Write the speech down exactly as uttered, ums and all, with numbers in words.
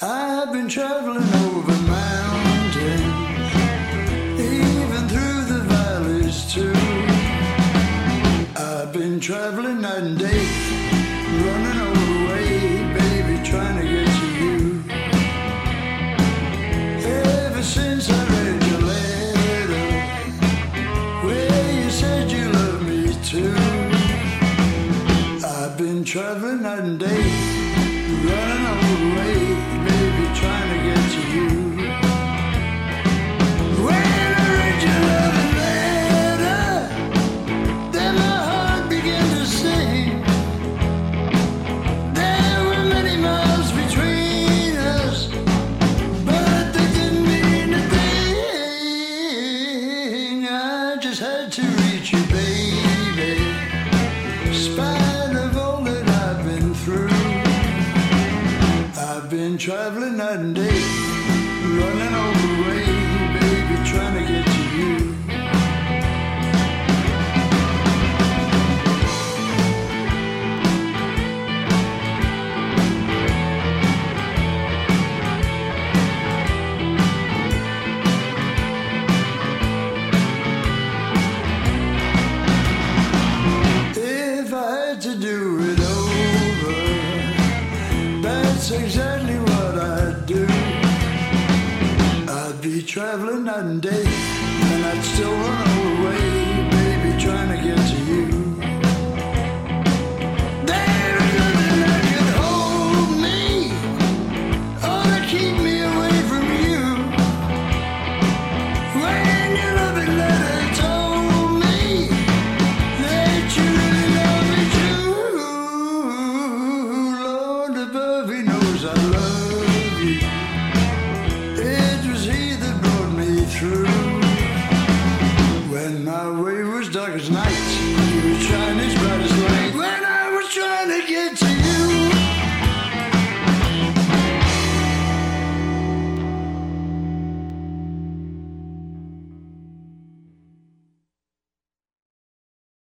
I've been traveling over mountains, even through the valleys too. I've been traveling night and day, running all the way, baby, trying to get to you. Ever since I read your letter, where you said you loved me too. I've been traveling night and day, running all the way, baby, trying to get to you. When I read your love letter, then my heart began to sing. There were many miles between us, but they didn't mean a thing. I just had to reach you, baby, in spite of all that I've been through. I've been traveling night and day, running all the way, baby, trying to get to you. If I had to do it over, that's exactly what I'd do. I'd be traveling night and day, and I'd still run all the way, baby, trying to get to you. There is nothing that could hold me, or to keep me away from you. When your loving letter told me that you really love me true, Lord above, He knows I love you. It was He that brought me through. When my way was dark as night,